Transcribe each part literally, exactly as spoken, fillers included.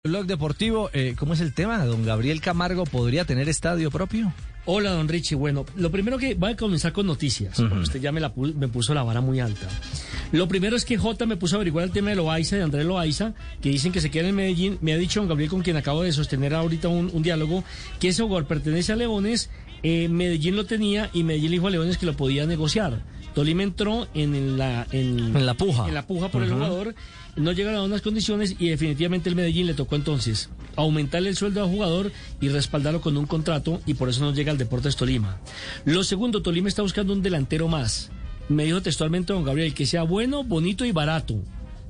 Blog Deportivo, eh, ¿cómo es el tema? ¿Don Gabriel Camargo podría tener estadio propio? Hola, don Richie. Bueno, lo primero que voy a comenzar con noticias, uh-huh. porque usted ya me, la pu- me puso la vara muy alta. Lo primero es que Jota me puso a averiguar el tema de Loaiza, de Andrés Loaiza, que dicen que se queda en Medellín. Me ha dicho don Gabriel, con quien acabo de sostener ahorita un, un diálogo, que ese jugador pertenece a Leones, eh, Medellín lo tenía y Medellín le dijo a Leones que lo podía negociar. Tolima entró en la, en, en la puja, en la puja por uh-huh. el jugador. No llegaron a unas condiciones y definitivamente el Medellín le tocó entonces aumentarle el sueldo al jugador y respaldarlo con un contrato, y por eso no llega al Deportes Tolima. Lo segundo, Tolima está buscando un delantero más. Me dijo textualmente don Gabriel que sea bueno, bonito y barato.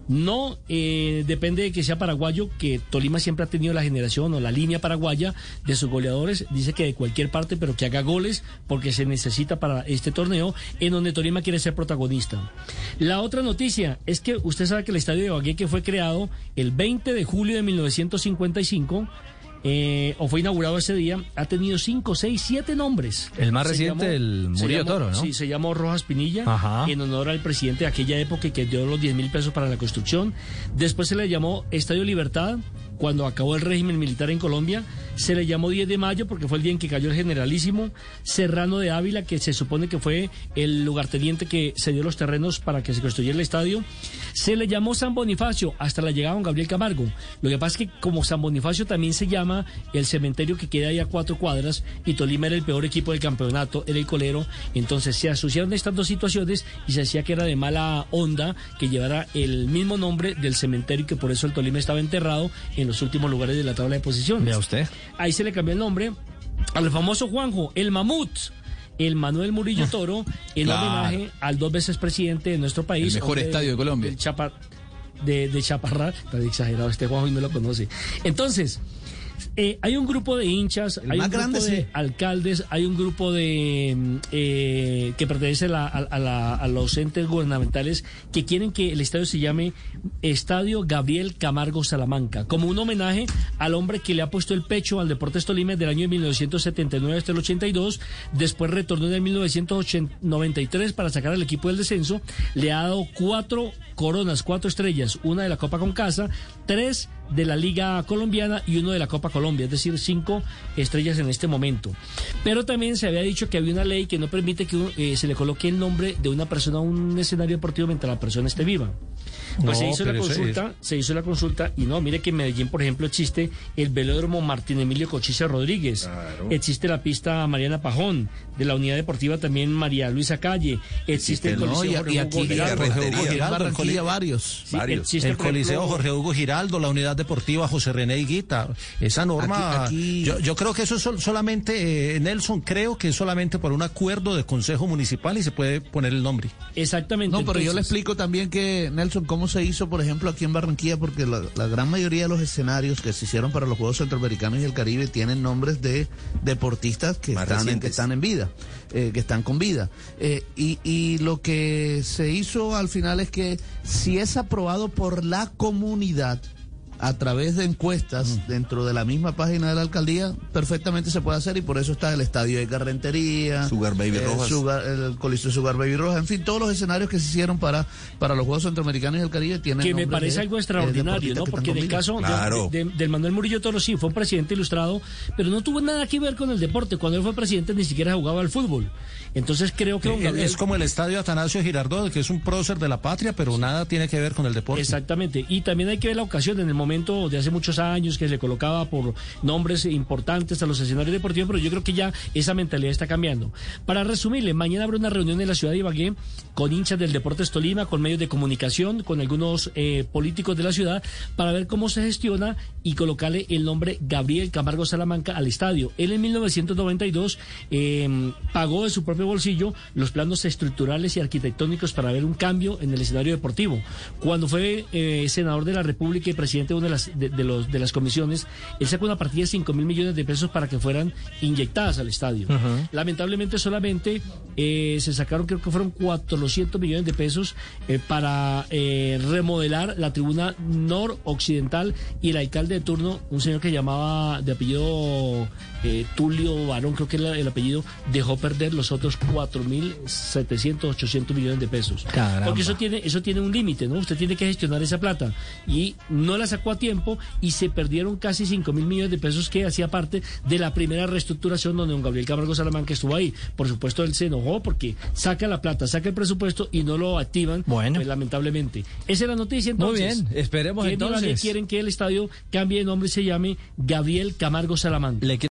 No eh, depende de que sea paraguayo, que Tolima siempre ha tenido la generación o la línea paraguaya de sus goleadores. Dice que de cualquier parte, pero que haga goles porque se necesita para este torneo en donde Tolima quiere ser protagonista. La otra noticia es que usted sabe que el estadio de Ibagué, que fue creado el veinte de julio de mil novecientos cincuenta y cinco, Eh, o fue inaugurado ese día, ha tenido cinco, seis, siete nombres. El más se reciente, llamó, el Murillo Toro, ¿no? Sí, se llamó Rojas Pinilla, Ajá. en honor al presidente de aquella época que dio los diez mil pesos para la construcción. Después se le llamó Estadio Libertad, cuando acabó el régimen militar en Colombia. Se le llamó diez de mayo porque fue el día en que cayó el generalísimo. Serrano de Ávila, que se supone que fue el lugarteniente que cedió los terrenos para que se construyera el estadio. Se le llamó San Bonifacio hasta la llegada de don Gabriel Camargo. Lo que pasa es que como San Bonifacio también se llama el cementerio que queda ahí a cuatro cuadras, y Tolima era el peor equipo del campeonato, era el colero, entonces se asociaron estas dos situaciones y se decía que era de mala onda que llevara el mismo nombre del cementerio, que por eso el Tolima estaba enterrado en los últimos lugares de la tabla de posiciones. Vea usted. Ahí se le cambió el nombre al famoso Juanjo, el Mamut, el Manuel Murillo Toro, en claro. homenaje al dos veces presidente de nuestro país. El mejor hombre, estadio de Colombia. El Chapa, de, de Chaparral, está exagerado este Juanjo y no lo conoce. Entonces, Eh, hay un grupo de hinchas, el hay un grande, grupo de sí. alcaldes, hay un grupo de eh, que pertenece a, la, a, la, a los entes gubernamentales que quieren que el estadio se llame Estadio Gabriel Camargo Salamanca, como un homenaje al hombre que le ha puesto el pecho al Deportes Tolima desde el año mil novecientos setenta y nueve hasta el ochenta y dos, después retornó en el mil novecientos noventa y tres para sacar al equipo del descenso, le ha dado cuatro coronas, cuatro estrellas, una de la Copa Concasa, tres de la Liga Colombiana y uno de la Copa Colombia, es decir, cinco estrellas en este momento. Pero también se había dicho que había una ley que no permite que eh, se le coloque el nombre de una persona a un escenario deportivo mientras la persona esté viva. Pues no, se hizo la consulta, es... se hizo la consulta y no, mire que en Medellín, por ejemplo, existe el velódromo Martín Emilio Cochise Rodríguez, claro. Existe la pista Mariana Pajón, de la Unidad Deportiva también María Luisa Calle, existe el Coliseo no, y, Jorge y aquí, Hugo Giraldo, Jorge Hugo Giraldo, Barranquilla, varios, sí, varios. Existe, el Coliseo ejemplo, Jorge Hugo Giraldo, la Unidad Deportiva José René Higuita, esa norma, aquí, aquí... Yo, yo creo que eso es sol, solamente, eh, Nelson, creo que es solamente por un acuerdo de Consejo Municipal y se puede poner el nombre. Exactamente. No, pero entonces... yo le explico también que, Nelson, cómo se hizo, por ejemplo, aquí en Barranquilla, porque la, la gran mayoría de los escenarios que se hicieron para los Juegos Centroamericanos y el Caribe tienen nombres de deportistas que, están en, que están en vida, eh, que están con vida. Eh, y, y lo que se hizo al final es que si es aprobado por la comunidad, a través de encuestas mm. dentro de la misma página de la alcaldía, perfectamente se puede hacer, y por eso está el estadio de Carrentería, Sugar Baby eh, Rojas, Sugar, el Coliseo Sugar Baby Rojas, en fin, todos los escenarios que se hicieron para, para los Juegos Centroamericanos y el Caribe tienen que me parece de, algo extraordinario, ¿no? Porque en el caso claro. de, de, del Manuel Murillo Toro sí fue un presidente ilustrado, pero no tuvo nada que ver con el deporte. Cuando él fue presidente ni siquiera jugaba al fútbol. Entonces creo que don Gabriel... es como el estadio Atanasio Girardot, que es un prócer de la patria, pero nada tiene que ver con el deporte. Exactamente, y también hay que ver la ocasión, en el momento de hace muchos años que se le colocaba por nombres importantes a los escenarios deportivos, pero yo creo que ya esa mentalidad está cambiando. Para resumirle, mañana habrá una reunión en la ciudad de Ibagué con hinchas del Deportes Tolima, con medios de comunicación, con algunos eh, políticos de la ciudad, para ver cómo se gestiona y colocarle el nombre Gabriel Camargo Salamanca al estadio. Él en mil novecientos noventa y dos eh, pagó de su propio bolsillo los planos estructurales y arquitectónicos para ver un cambio en el escenario deportivo. Cuando fue eh, senador de la República y presidente de una de las, de, de los, de las comisiones, él sacó una partida de cinco mil millones de pesos para que fueran inyectadas al estadio. Uh-huh. Lamentablemente solamente eh, se sacaron, creo que fueron cuatrocientos millones de pesos eh, para eh, remodelar la tribuna noroccidental, y el alcalde de turno, un señor que llamaba de apellido eh, Tulio Barón, creo que era el apellido, dejó perder los otros cuatro mil setecientos, ochocientos millones de pesos. Caramba. Porque eso tiene, eso tiene un límite, ¿no? Usted tiene que gestionar esa plata, y no la sacó a tiempo y se perdieron casi cinco mil millones de pesos que hacía parte de la primera reestructuración donde don Gabriel Camargo Salamanca estuvo ahí. Por supuesto, él se enojó porque saca la plata, saca el presupuesto y no lo activan, bueno, pues, lamentablemente. Esa es la noticia, entonces. Muy bien, esperemos ¿Qué entonces. quieren que el estadio cambie de nombre y se llame Gabriel Camargo Salamanca? Le